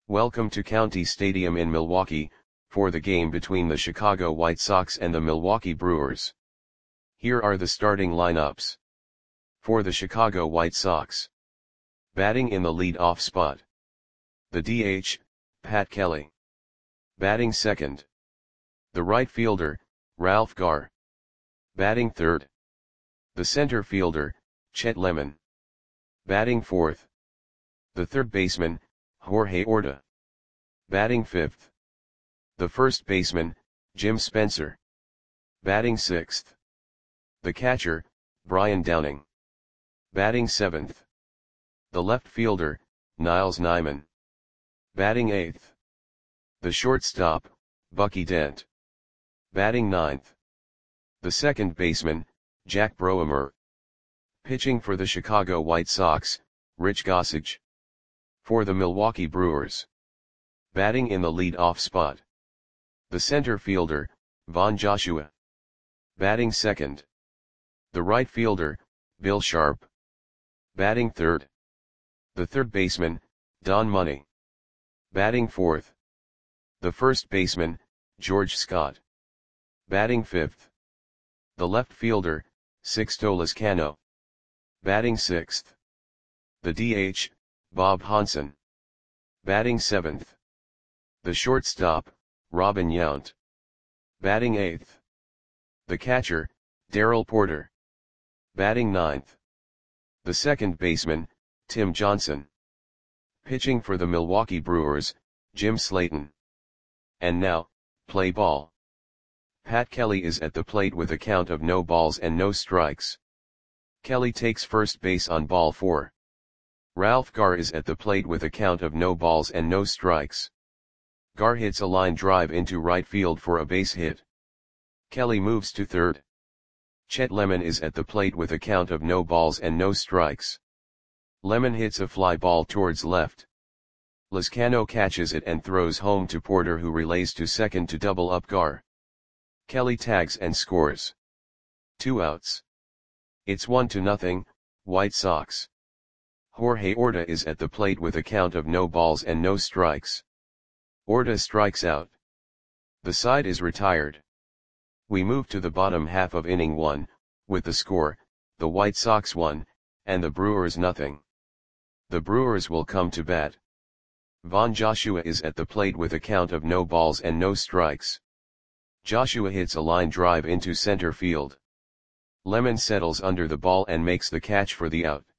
Welcome to County Stadium in Milwaukee, for the game between the Chicago White Sox and the Milwaukee Brewers. Here are the starting lineups. For the Chicago White Sox. Batting in the lead-off spot. The DH, Pat Kelly. Batting second. The right fielder, Ralph Garr. Batting third. The center fielder, Chet Lemon. Batting fourth. The third baseman, Jorge Orta. Batting fifth. The first baseman, Jim Spencer. Batting sixth. The catcher, Brian Downing. Batting seventh. The left fielder, Niles Nyman. Batting eighth. The shortstop, Bucky Dent. Batting ninth. The second baseman, Jack Broemer. Pitching for the Chicago White Sox, Rich Gossage. For the Milwaukee Brewers. Batting in the lead-off spot. The center fielder, Von Joshua. Batting second. The right fielder, Bill Sharp. Batting third. The third baseman, Don Money. Batting fourth. The first baseman, George Scott. Batting fifth. The left fielder, Sixto Lezcano. Batting sixth. The DH, Bob Hansen. Batting seventh. The shortstop, Robin Yount. Batting eighth. The catcher, Darrell Porter. Batting ninth. The second baseman, Tim Johnson. Pitching for the Milwaukee Brewers, Jim Slayton. And now, play ball. Pat Kelly is at the plate with a count of no balls and no strikes. Kelly takes first base on ball 4. Ralph Garr is at the plate with a count of no balls and no strikes. Garr hits a line drive into right field for a base hit. Kelly moves to third. Chet Lemon is at the plate with a count of no balls and no strikes. Lemon hits a fly ball towards left. Lezcano catches it and throws home to Porter, who relays to second to double up Garr. Kelly tags and scores. 2 outs. It's 1-0, White Sox. Jorge Orta is at the plate with a count of no balls and no strikes. Orta strikes out. The side is retired. We move to the bottom half of inning 1, with the score, the White Sox 1, and the Brewers 0. The Brewers will come to bat. Von Joshua is at the plate with a count of no balls and no strikes. Joshua hits a line drive into center field. Lemon settles under the ball and makes the catch for the out.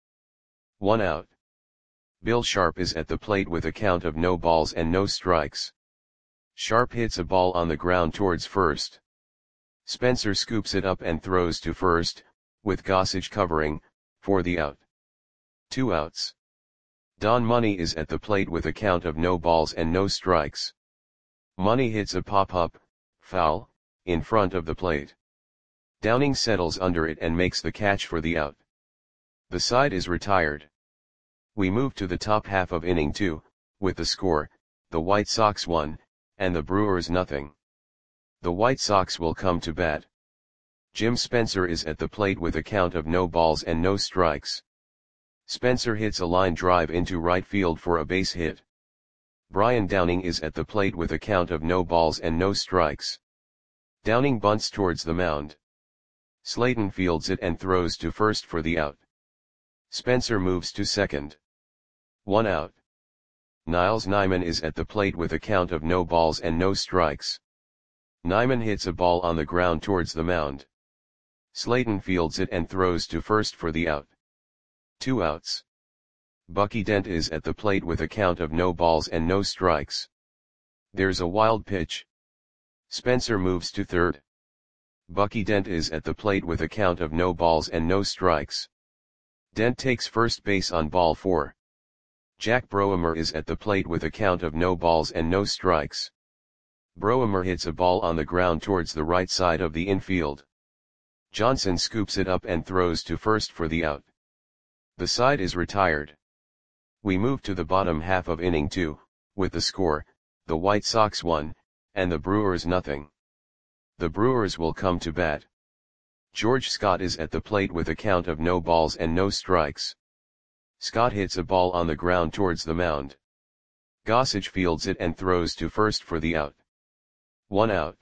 1 out. Bill Sharp is at the plate with a count of no balls and no strikes. Sharp hits a ball on the ground towards first. Spencer scoops it up and throws to first, with Gossage covering, for the out. 2 outs. Don Money is at the plate with a count of no balls and no strikes. Money hits a pop-up, foul, in front of the plate. Downing settles under it and makes the catch for the out. The side is retired. We move to the top half of inning 2, with the score, the White Sox 1, and the Brewers 0. The White Sox will come to bat. Jim Spencer is at the plate with a count of no balls and no strikes. Spencer hits a line drive into right field for a base hit. Brian Downing is at the plate with a count of no balls and no strikes. Downing bunts towards the mound. Slayton fields it and throws to first for the out. Spencer moves to second. 1 out. Niles Nyman is at the plate with a count of no balls and no strikes. Nyman hits a ball on the ground towards the mound. Slayton fields it and throws to first for the out. 2 outs. Bucky Dent is at the plate with a count of no balls and no strikes. There's a wild pitch. Spencer moves to third. Bucky Dent is at the plate with a count of no balls and no strikes. Dent takes first base on ball 4. Jack Broemer is at the plate with a count of no balls and no strikes. Broemer hits a ball on the ground towards the right side of the infield. Johnson scoops it up and throws to first for the out. The side is retired. We move to the bottom half of inning 2, with the score, the White Sox 1, and the Brewers 0. The Brewers will come to bat. George Scott is at the plate with a count of no balls and no strikes. Scott hits a ball on the ground towards the mound. Gossage fields it and throws to first for the out. 1 out.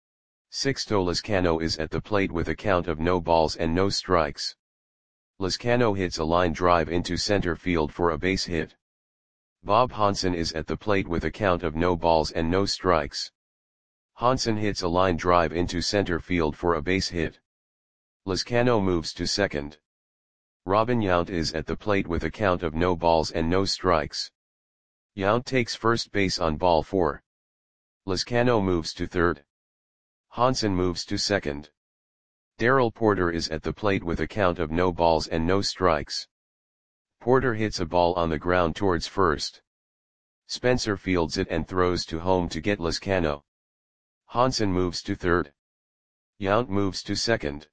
Sixto Lezcano is at the plate with a count of no balls and no strikes. Lezcano hits a line drive into center field for a base hit. Bob Hansen is at the plate with a count of no balls and no strikes. Hansen hits a line drive into center field for a base hit. Lezcano moves to second. Robin Yount is at the plate with a count of no balls and no strikes. Yount takes first base on ball 4. Lezcano moves to third. Hansen moves to second. Darrell Porter is at the plate with a count of no balls and no strikes. Porter hits a ball on the ground towards first. Spencer fields it and throws to home to get Lezcano. Hansen moves to third. Yount moves to second.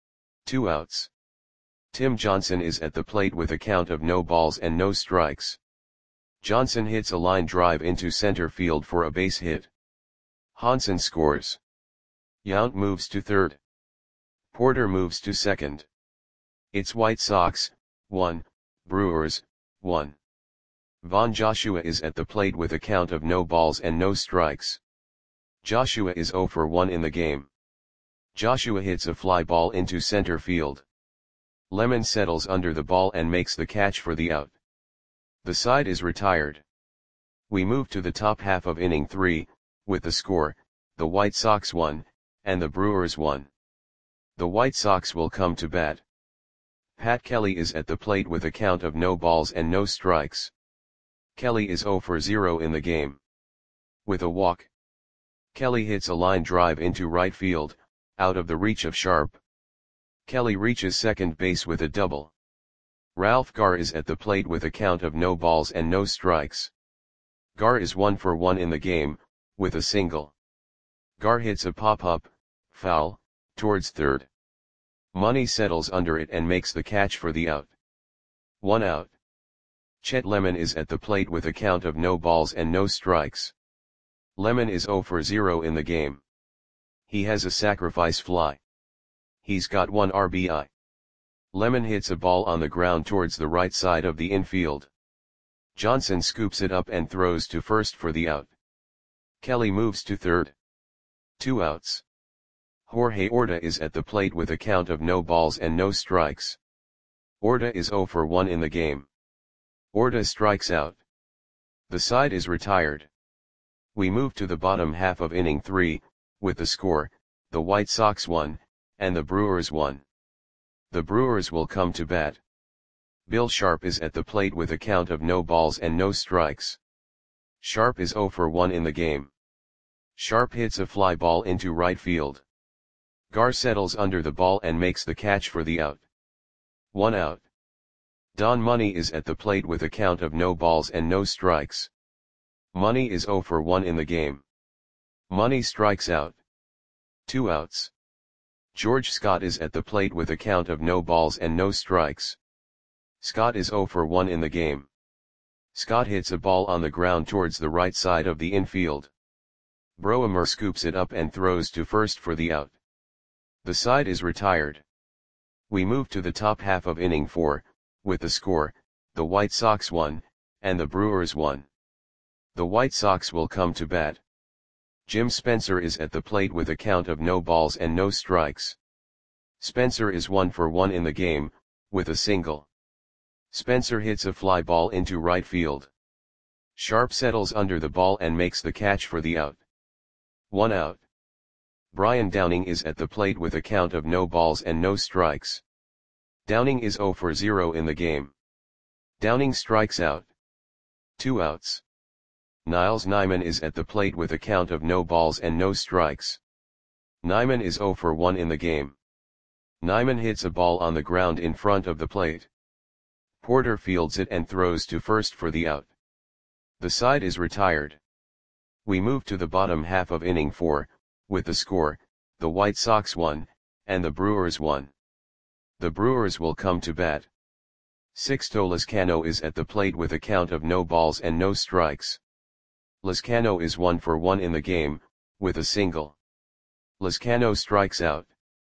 2 outs. Tim Johnson is at the plate with a count of no balls and no strikes. Johnson hits a line drive into center field for a base hit. Hansen scores. Yount moves to third. Porter moves to second. It's White Sox, 1, Brewers, 1. Von Joshua is at the plate with a count of no balls and no strikes. Joshua is 0 for 1 in the game. Joshua hits a fly ball into center field. Lemon settles under the ball and makes the catch for the out. The side is retired. We move to the top half of inning 3, with the score, the White Sox 1, and the Brewers 1. The White Sox will come to bat. Pat Kelly is at the plate with a count of no balls and no strikes. Kelly is 0 for 0 in the game. With a walk, Kelly hits a line drive into right field, out of the reach of Sharp. Kelly reaches second base with a double. Ralph Garr is at the plate with a count of no balls and no strikes. Garr is 1 for 1 in the game, with a single. Garr hits a pop-up, foul, towards third. Money settles under it and makes the catch for the out. 1 out. Chet Lemon is at the plate with a count of no balls and no strikes. Lemon is 0 for 0 in the game. He has a sacrifice fly. He's got 1 RBI. Lemon hits a ball on the ground towards the right side of the infield. Johnson scoops it up and throws to first for the out. Kelly moves to third. 2 outs. Jorge Orta is at the plate with a count of no balls and no strikes. Orta is 0 for 1 in the game. Orta strikes out. The side is retired. We move to the bottom half of inning 3, with the score, the White Sox 1, and the Brewers 1. The Brewers will come to bat. Bill Sharp is at the plate with a count of no balls and no strikes. Sharp is 0 for 1 in the game. Sharp hits a fly ball into right field. Garr settles under the ball and makes the catch for the out. 1 out. Don Money is at the plate with a count of no balls and no strikes. Money is 0 for 1 in the game. Money strikes out. 2 outs. George Scott is at the plate with a count of no balls and no strikes. Scott is 0 for 1 in the game. Scott hits a ball on the ground towards the right side of the infield. Broemer scoops it up and throws to first for the out. The side is retired. We move to the top half of inning 4, with the score, the White Sox 1, and the Brewers 1. The White Sox will come to bat. Jim Spencer is at the plate with a count of no balls and no strikes. Spencer is 1 for 1 in the game, with a single. Spencer hits a fly ball into right field. Sharp settles under the ball and makes the catch for the out. 1 out. Brian Downing is at the plate with a count of no balls and no strikes. Downing is 0 for 0 in the game. Downing strikes out. 2 outs. Niles Nyman is at the plate with a count of no balls and no strikes. Nyman is 0 for 1 in the game. Nyman hits a ball on the ground in front of the plate. Porter fields it and throws to first for the out. The side is retired. We move to the bottom half of inning 4, with the score, the White Sox 1, and the Brewers 1. The Brewers will come to bat. Sixto Lezcano is at the plate with a count of no balls and no strikes. Lezcano is 1 for 1 in the game, with a single. Lezcano strikes out.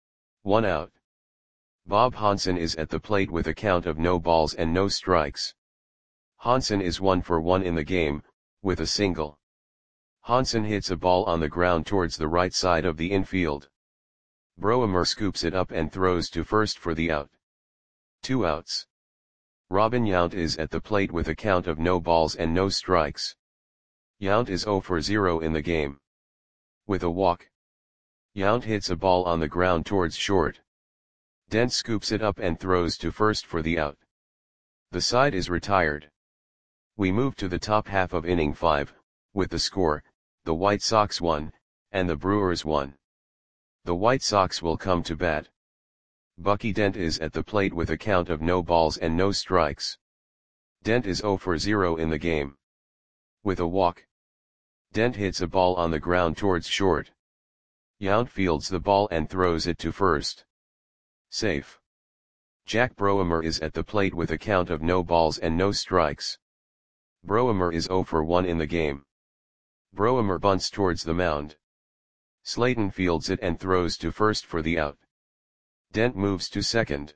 1 out. Bob Hansen is at the plate with a count of no balls and no strikes. Hansen is 1 for 1 in the game, with a single. Hansen hits a ball on the ground towards the right side of the infield. Broemer scoops it up and throws to first for the out. 2 outs. Robin Yount is at the plate with a count of no balls and no strikes. Yount is 0 for 0 in the game. With a walk. Yount hits a ball on the ground towards short. Dent scoops it up and throws to first for the out. The side is retired. We move to the top half of inning 5, with the score, the White Sox 1, and the Brewers 1. The White Sox will come to bat. Bucky Dent is at the plate with a count of no balls and no strikes. Dent is 0 for 0 in the game. With a walk. Dent hits a ball on the ground towards short. Yount fields the ball and throws it to first. Safe. Jack Broemer is at the plate with a count of no balls and no strikes. Broemer is 0 for 1 in the game. Broemer bunts towards the mound. Slayton fields it and throws to first for the out. Dent moves to second.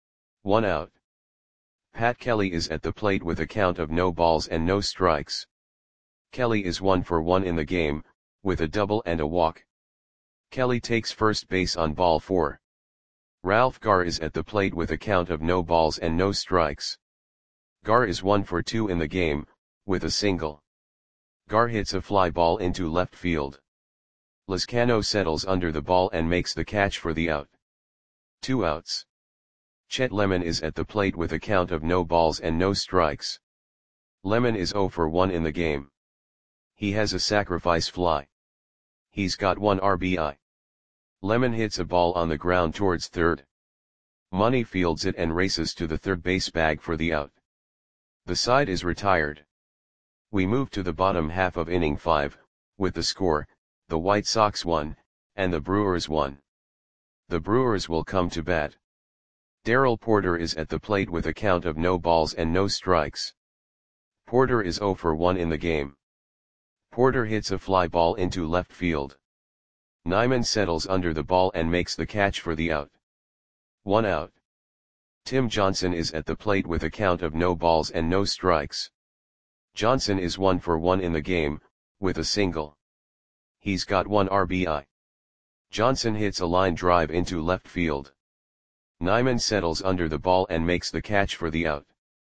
1 out. Pat Kelly is at the plate with a count of no balls and no strikes. Kelly is 1 for 1 in the game, with a double and a walk. Kelly takes first base on ball 4. Ralph Garr is at the plate with a count of no balls and no strikes. Garr is 1 for 2 in the game, with a single. Garr hits a fly ball into left field. Lezcano settles under the ball and makes the catch for the out. 2 outs. Chet Lemon is at the plate with a count of no balls and no strikes. Lemon is 0 for 1 in the game. He has a sacrifice fly. He's got 1 RBI. Lemon hits a ball on the ground towards third. Money fields it and races to the third base bag for the out. The side is retired. We move to the bottom half of inning 5, with the score, the White Sox 1, and the Brewers 1. The Brewers will come to bat. Darrell Porter is at the plate with a count of no balls and no strikes. Porter is 0 for 1 in the game. Porter hits a fly ball into left field. Nyman settles under the ball and makes the catch for the out. 1 out. Tim Johnson is at the plate with a count of no balls and no strikes. Johnson is 1 for 1 in the game, with a single. He's got 1 RBI. Johnson hits a line drive into left field. Nyman settles under the ball and makes the catch for the out.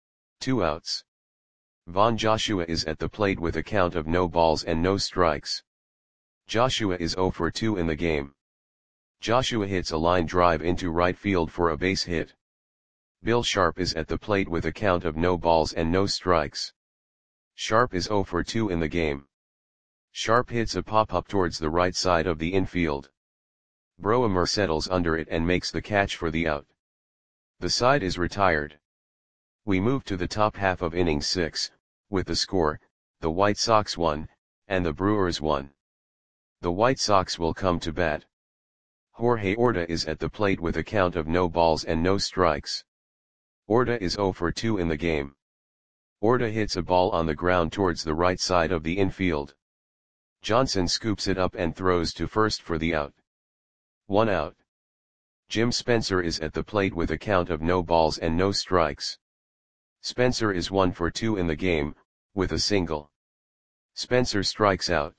2 outs. Von Joshua is at the plate with a count of no balls and no strikes. Joshua is 0 for 2 in the game. Joshua hits a line drive into right field for a base hit. Bill Sharp is at the plate with a count of no balls and no strikes. Sharp is 0 for 2 in the game. Sharp hits a pop-up towards the right side of the infield. Broemer settles under it and makes the catch for the out. The side is retired. We move to the top half of inning 6, with the score, the White Sox 1, and the Brewers 1. The White Sox will come to bat. Jorge Orta is at the plate with a count of no balls and no strikes. Orta is 0 for 2 in the game. Orta hits a ball on the ground towards the right side of the infield. Johnson scoops it up and throws to first for the out. 1 out. Jim Spencer is at the plate with a count of no balls and no strikes. Spencer is 1 for 2 in the game, with a single. Spencer strikes out.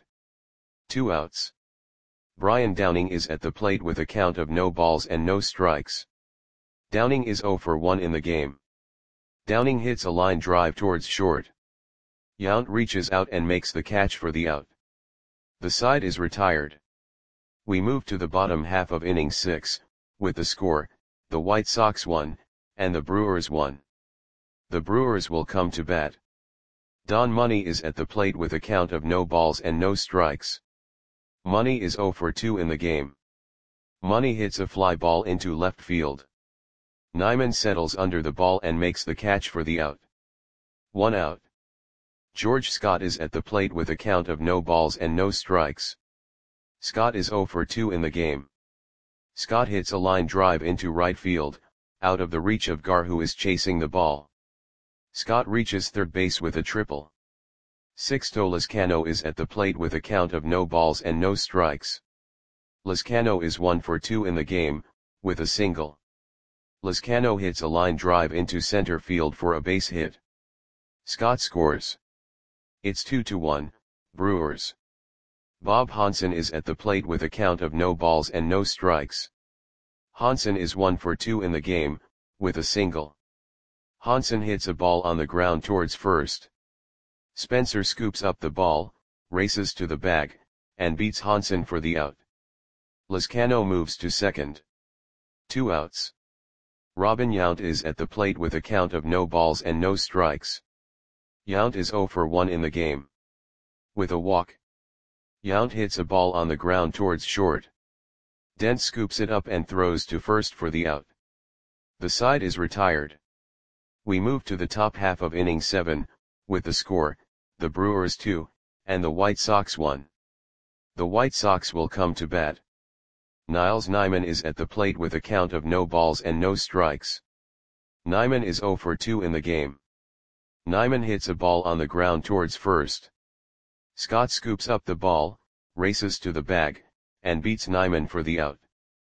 2 outs. Brian Downing is at the plate with a count of no balls and no strikes. Downing is 0 for 1 in the game. Downing hits a line drive towards short. Yount reaches out and makes the catch for the out. The side is retired. We move to the bottom half of inning 6, with the score, the White Sox 1, and the Brewers 1. The Brewers will come to bat. Don Money is at the plate with a count of no balls and no strikes. Money is 0 for 2 in the game. Money hits a fly ball into left field. Nyman settles under the ball and makes the catch for the out. 1 out. George Scott is at the plate with a count of no balls and no strikes. Scott is 0 for 2 in the game. Scott hits a line drive into right field, out of the reach of Garr, who is chasing the ball. Scott reaches third base with a triple. Sixto Lezcano is at the plate with a count of no balls and no strikes. Lezcano is 1 for 2 in the game, with a single. Lezcano hits a line drive into center field for a base hit. Scott scores. It's 2-1, Brewers. Bob Hansen is at the plate with a count of no balls and no strikes. Hansen is 1 for 2 in the game, with a single. Hansen hits a ball on the ground towards first. Spencer scoops up the ball, races to the bag, and beats Hansen for the out. Lezcano moves to second. 2 outs. Robin Yount is at the plate with a count of no balls and no strikes. Yount is 0 for 1 in the game. With a walk. Yount hits a ball on the ground towards short. Dent scoops it up and throws to first for the out. The side is retired. We move to the top half of inning 7, with the score, the Brewers 2, and the White Sox 1. The White Sox will come to bat. Niles Nyman is at the plate with a count of no balls and no strikes. Nyman is 0 for 2 in the game. Nyman hits a ball on the ground towards first. Scott scoops up the ball, races to the bag, and beats Nyman for the out.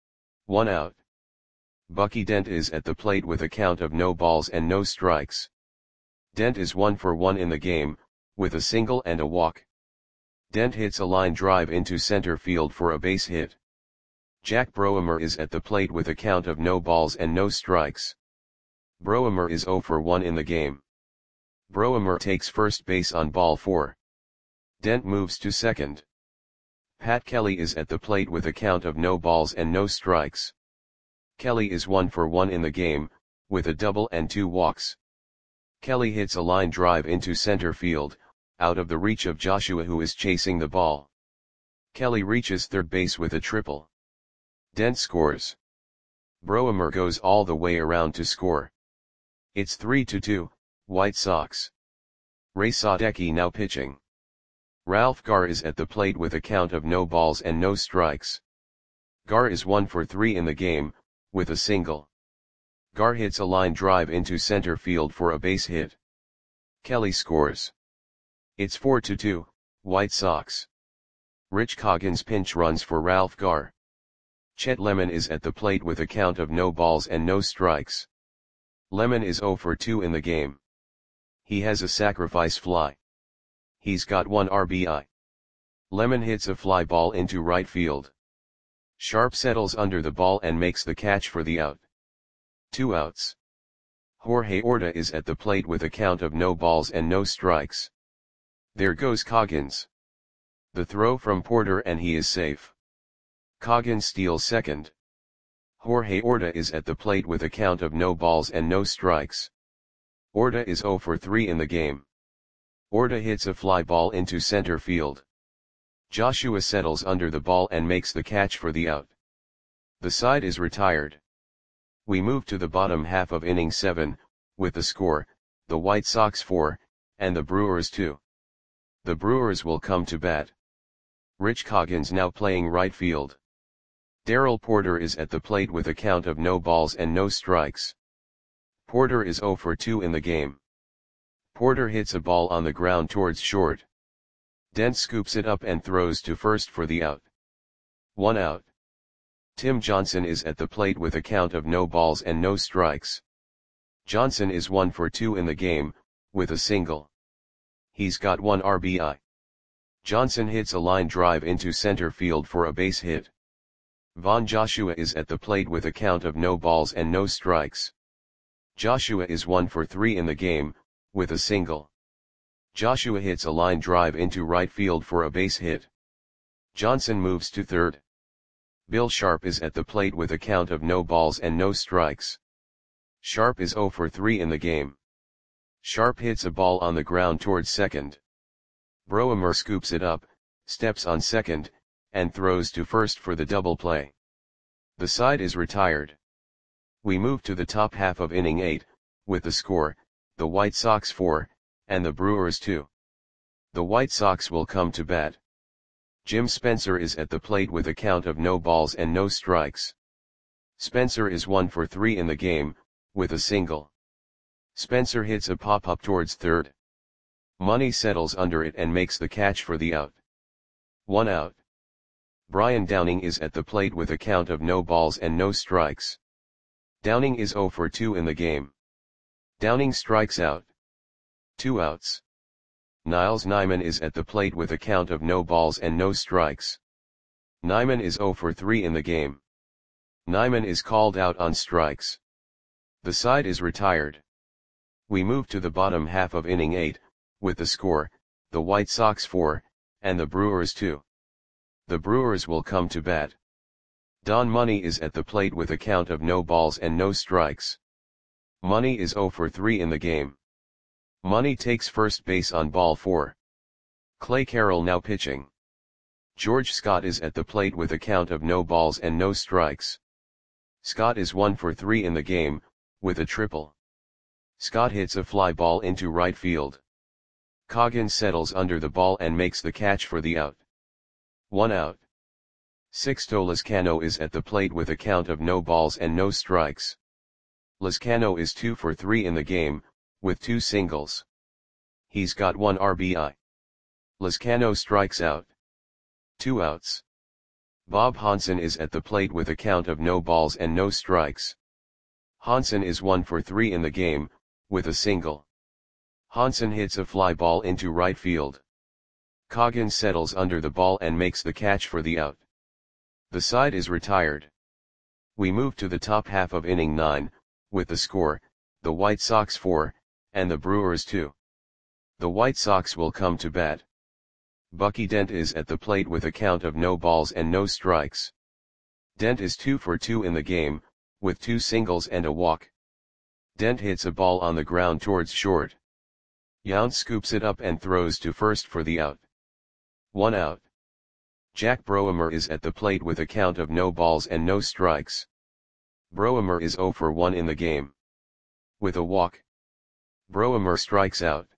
1 out. Bucky Dent is at the plate with a count of no balls and no strikes. Dent is 1 for 1 in the game, with a single and a walk. Dent hits a line drive into center field for a base hit. Jack Broemer is at the plate with a count of no balls and no strikes. Broemer is 0 for 1 in the game. Broemer takes first base on ball 4. Dent moves to second. Pat Kelly is at the plate with a count of no balls and no strikes. Kelly is 1 for 1 in the game, with a double and 2 walks. Kelly hits a line drive into center field, out of the reach of Joshua who is chasing the ball. Kelly reaches third base with a triple. Dent scores. Broemer goes all the way around to score. It's 3-2, White Sox. Ray Sadecki now pitching. Ralph Garr is at the plate with a count of no balls and no strikes. Garr is 1 for 3 in the game, with a single. Garr hits a line drive into center field for a base hit. Kelly scores. It's 4-2, White Sox. Rich Coggins pinch runs for Ralph Garr. Chet Lemon is at the plate with a count of no balls and no strikes. Lemon is 0 for 2 in the game. He has a sacrifice fly. He's got 1 RBI. Lemon hits a fly ball into right field. Sharp settles under the ball and makes the catch for the out. 2 outs. Jorge Orta is at the plate with a count of no balls and no strikes. There goes Coggins. The throw from Porter and he is safe. Coggins steals second. Jorge Orta is at the plate with a count of no balls and no strikes. Orta is 0 for 3 in the game. Orta hits a fly ball into center field. Joshua settles under the ball and makes the catch for the out. The side is retired. We move to the bottom half of inning 7, with the score, the White Sox 4, and the Brewers 2. The Brewers will come to bat. Rich Coggins now playing right field. Darrell Porter is at the plate with a count of no balls and no strikes. Porter is 0 for 2 in the game. Porter hits a ball on the ground towards short. Dent scoops it up and throws to first for the out. 1 out. Tim Johnson is at the plate with a count of no balls and no strikes. Johnson is 1 for 2 in the game, with a single. He's got 1 RBI. Johnson hits a line drive into center field for a base hit. Von Joshua is at the plate with a count of no balls and no strikes. Joshua is 1 for 3 in the game, with a single. Joshua hits a line drive into right field for a base hit. Johnson moves to third. Bill Sharp is at the plate with a count of no balls and no strikes. Sharp is 0 for 3 in the game. Sharp hits a ball on the ground towards second. Broemer scoops it up, steps on second, and throws to first for the double play. The side is retired. We move to the top half of inning 8, with the score, the White Sox 4, and the Brewers 2. The White Sox will come to bat. Jim Spencer is at the plate with a count of no balls and no strikes. Spencer is 1 for 3 in the game, with a single. Spencer hits a pop-up towards third. Money settles under it and makes the catch for the out. 1 out. Brian Downing is at the plate with a count of no balls and no strikes. Downing is 0 for 2 in the game. Downing strikes out. 2 outs. Niles Nyman is at the plate with a count of no balls and no strikes. Nyman is 0 for 3 in the game. Nyman is called out on strikes. The side is retired. We move to the bottom half of inning 8, with the score, the White Sox 4, and the Brewers 2. The Brewers will come to bat. Don Money is at the plate with a count of no balls and no strikes. Money is 0 for 3 in the game. Money takes first base on ball 4. Clay Carroll now pitching. George Scott is at the plate with a count of no balls and no strikes. Scott is 1 for 3 in the game, with a triple. Scott hits a fly ball into right field. Coggins settles under the ball and makes the catch for the out. 1 out. Sixto Lezcano is at the plate with a count of no balls and no strikes. Lezcano is 2 for 3 in the game, with 2 singles. He's got 1 RBI. Lezcano strikes out. 2 outs. Bob Hansen is at the plate with a count of no balls and no strikes. Hansen is 1 for 3 in the game, with a single. Hansen hits a fly ball into right field. Coggins settles under the ball and makes the catch for the out. The side is retired. We move to the top half of inning 9, with the score, the White Sox 4, and the Brewers 2. The White Sox will come to bat. Bucky Dent is at the plate with a count of no balls and no strikes. Dent is 2 for 2 in the game, with 2 singles and a walk. Dent hits a ball on the ground towards short. Yount scoops it up and throws to first for the out. 1 out. Jack Broemer is at the plate with a count of no balls and no strikes. Broemer is 0 for 1 in the game. With a walk. Broemer strikes out.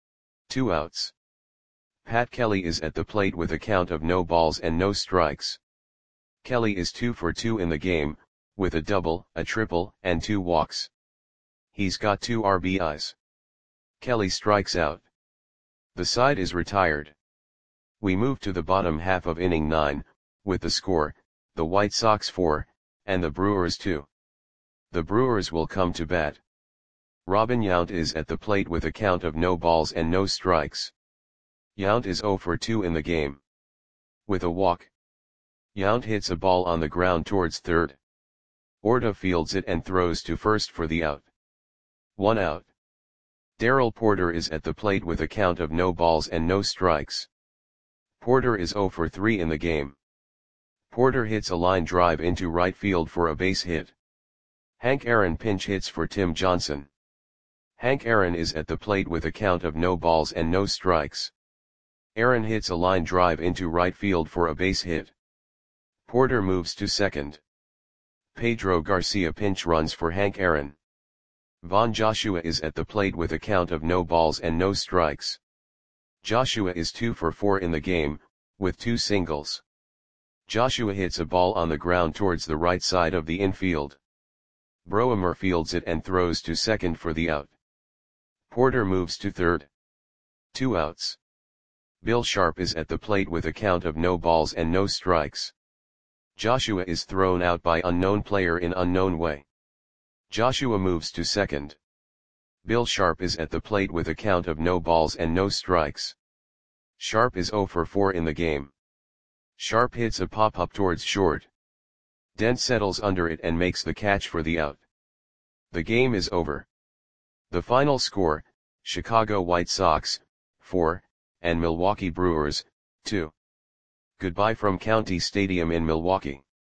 2 outs. Pat Kelly is at the plate with a count of no balls and no strikes. Kelly is 2 for 2 in the game, with a double, a triple, and 2 walks. He's got 2 RBIs. Kelly strikes out. The side is retired. We move to the bottom half of inning 9, with the score, the White Sox 4, and the Brewers 2. The Brewers will come to bat. Robin Yount is at the plate with a count of no balls and no strikes. Yount is 0 for 2 in the game. With a walk. Yount hits a ball on the ground towards third. Orta fields it and throws to first for the out. 1 out. Darrell Porter is at the plate with a count of no balls and no strikes. Porter is 0 for 3 in the game. Porter hits a line drive into right field for a base hit. Hank Aaron pinch hits for Tim Johnson. Hank Aaron is at the plate with a count of no balls and no strikes. Aaron hits a line drive into right field for a base hit. Porter moves to second. Pedro Garcia pinch runs for Hank Aaron. Von Joshua is at the plate with a count of no balls and no strikes. Joshua is 2 for 4 in the game, with 2 singles. Joshua hits a ball on the ground towards the right side of the infield. Broemer fields it and throws to second for the out. Porter moves to third. 2 outs. Bill Sharp is at the plate with a count of no balls and no strikes. Joshua is thrown out by unknown player in unknown way. Joshua moves to second. Bill Sharp is at the plate with a count of no balls and no strikes. Sharp is 0 for 4 in the game. Sharp hits a pop-up towards short. Dent settles under it and makes the catch for the out. The game is over. The final score, Chicago White Sox, 4, and Milwaukee Brewers, 2. Goodbye from County Stadium in Milwaukee.